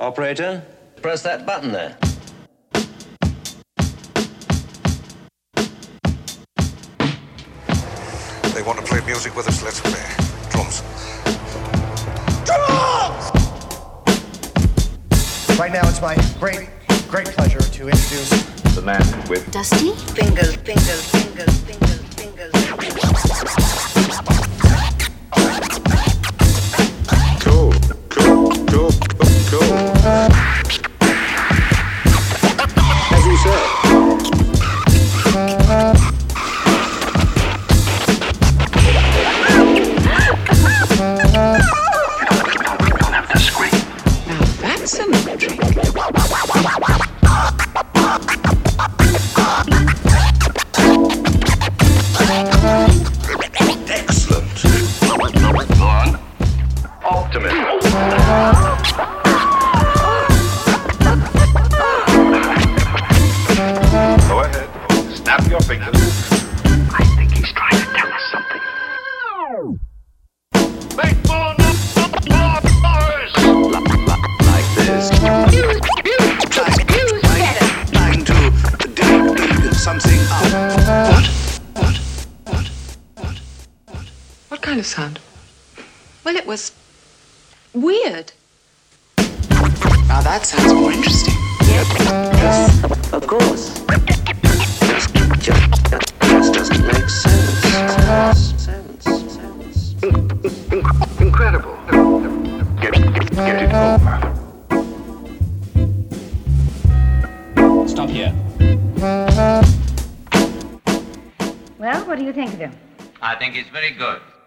Operator, press that button there. They want to play music with us, let's play. Drums. Drums! Right now it's my great pleasure to introduce the man with Dusty fingers. Cool. as you say. That's an intrigue. Excellent. Go on. Optimism. Go ahead. Snap your fingers. I think he's trying to tell us something. Make more noise! Like this. trying to dig something out. What kind of sound? Well, it was weird. Now that sounds more interesting. Yes, of course. Just doesn't make sense. Incredible. Get it over. Stop here. Well, what do you think of him? I think it's very good.